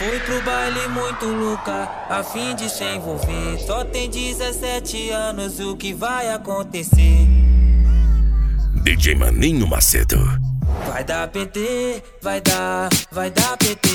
Fui pro baile muito louca, a fim de se envolver. Só tem 17 anos, o que vai acontecer? DJ Maninho Macedo. Vai dar PT, vai dar PT, vai dar PT,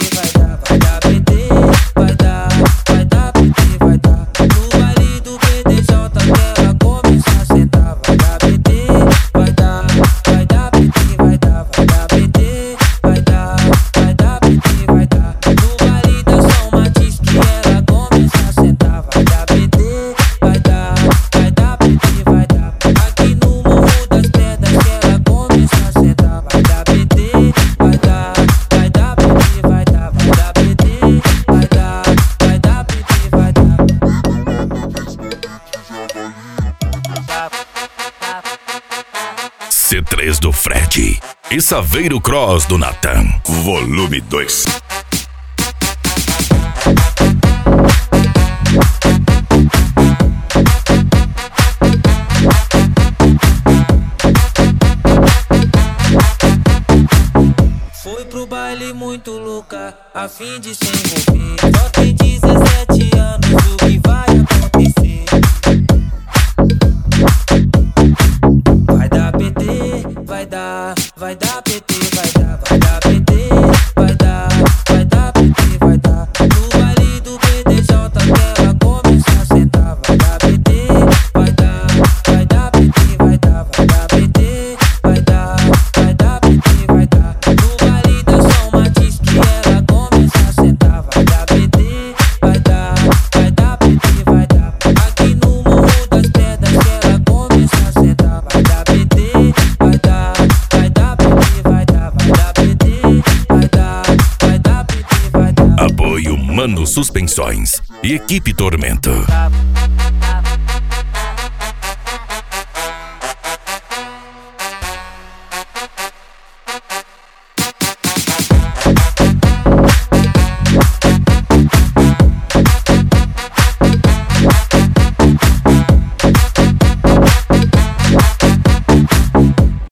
vai dar PT, vai dar. No baile do PDJ que ela começa a sentar. Vai dar PT, vai dar PT, vai dar PT, vai dar PT, vai dar. No baile da São Matiz que ela começa a sentar. Vai dar PT, vai dar PT, vai dar. Aqui no Morro das Pedras que ela começa a sentar. Vai dar PT, vai dar PT, vai dar PT, vai dar PT, vai dar. C3 do Fred e Saveiro Cross do Natan, volume 2. Foi pro baile muito louca, a fim de se envolver. Só tem 17 anos, o que vai acontecer? Vai dar PT, vai dar PT, vai dar PT, vai dar PT, vai dar. No baile do PDJ que ela começa a sentar. Vai dar PT, vai dar PT, vai dar PT, vai dar PT, vai dar. No baile da São Matiz que ela começa a sentar. Vai dar PT, vai dar PT, vai dar. Aqui no Morro das Pedras que ela começa a sentar. Vai dar PT, vai dar PT, vai dar PT, vai dar PT, vai dar. Apoio Mano Suspensões e Equipe Tormento.